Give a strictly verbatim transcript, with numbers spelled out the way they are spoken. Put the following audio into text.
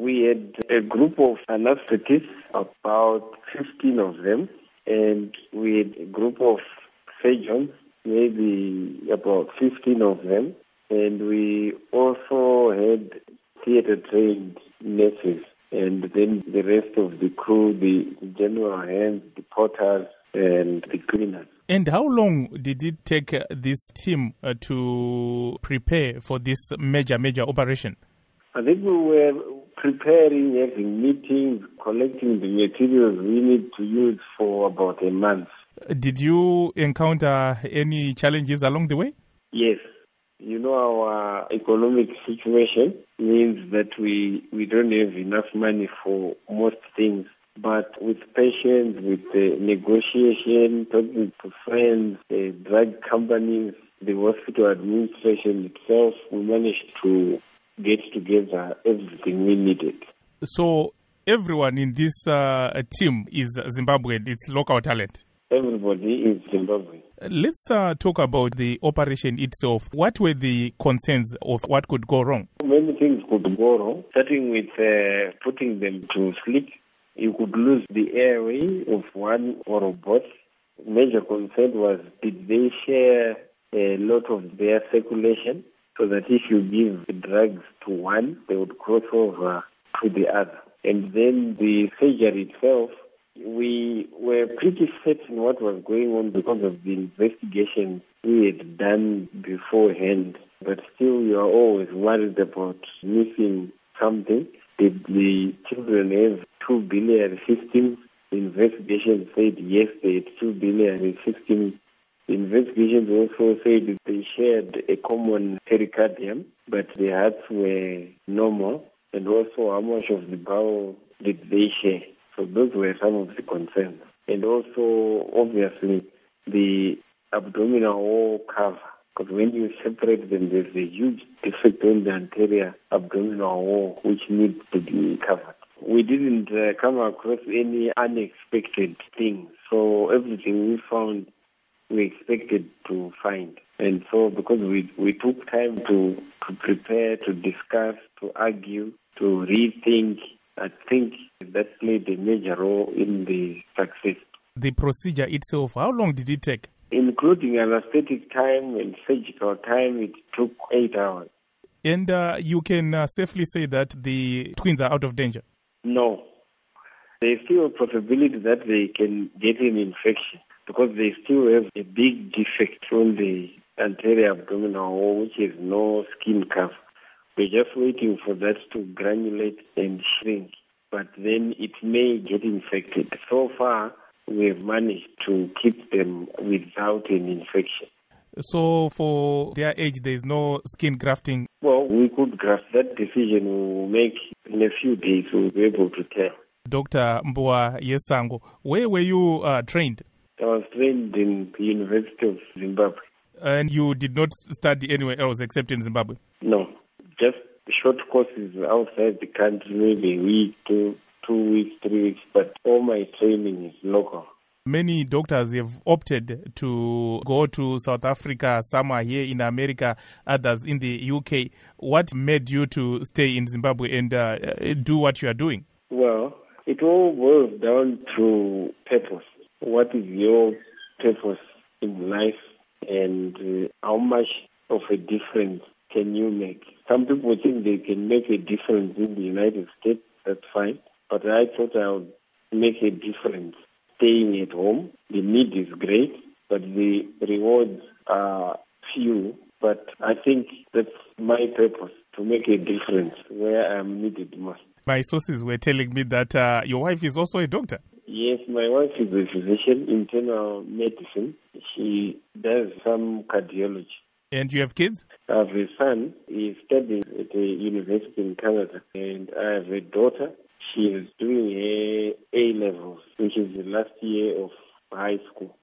We had a group of anesthetists, about fifteen of them, and we had a group of surgeons, maybe about fifteen of them, and we also had theatre-trained nurses, and then the rest of the crew, the general hands, the porters, and the cleaners. And how long did it take uh, this team uh, to prepare for this major, major operation? I think we were preparing, having meetings, collecting the materials we need to use for about a month. Did you encounter any challenges along the way? Yes. You know, our economic situation means that we, we don't have enough money for most things. But with patience, with the negotiation, talking to friends, the drug companies, the hospital administration itself, we managed to get together everything we needed. So everyone in this uh, team is Zimbabwean, it's local talent? Everybody is Zimbabwean. Let's uh, talk about the operation itself. What were the concerns of what could go wrong? Many things could go wrong, starting with uh, putting them to sleep. You could lose the airway of one or both. Major concern was, did they share a lot of their circulation so that if you give the drugs to one, they would cross over to the other. And then the surgery itself, we were pretty certain what was going on because of the investigation we had done beforehand. But still, you are always worried about missing something. Did the children have two biliary systems? The investigation said yes, they had two biliary systems. The investigations also said they shared a common pericardium, but their hearts were normal. And also, how much of the bowel did they share? So those were some of the concerns. And also, obviously, the abdominal wall cover. Because when you separate them, there's a huge defect on the anterior abdominal wall, which needs to be covered. We didn't uh, come across any unexpected things. So everything we found, we expected to find. And so because we we took time to, to prepare, to discuss, to argue, to rethink, I think that played a major role in the success. The procedure itself, how long did it take? Including anesthetic time and surgical time, it took eight hours. And uh, you can uh, safely say that the twins are out of danger? No. There's still a possibility that they can get an infection because they still have a big defect on the anterior abdominal wall, which has no skin cover. We're just waiting for that to granulate and shrink, but then it may get infected. So far, we have managed to keep them without an infection. So for their age, there is no skin grafting? Well, we could graft. That decision we'll make in a few days. We'll be able to tell. Doctor Mbua Yesango, where were you uh, trained? I was trained in the University of Zimbabwe. And you did not study anywhere else except in Zimbabwe? No, just short courses outside the country, maybe a week, two, two weeks, three weeks, but all my training is local. Many doctors have opted to go to South Africa, some are here in America, others in the U K. What made you to stay in Zimbabwe and uh, do what you are doing? Well, it all boils down to purpose. What is your purpose in life and uh, how much of a difference can you make? Some people think they can make a difference in the United States, that's fine. But I thought I would make a difference staying at home. The need is great, but the rewards are few. But I think that's my purpose, to make a difference where I'm needed most. My sources were telling me that uh, your wife is also a doctor. Yes, my wife is a physician, internal medicine. She does some cardiology. And you have kids? I have a son. He studies at a university in Canada. And I have a daughter. She is doing her A-levels, which is the last year of high school.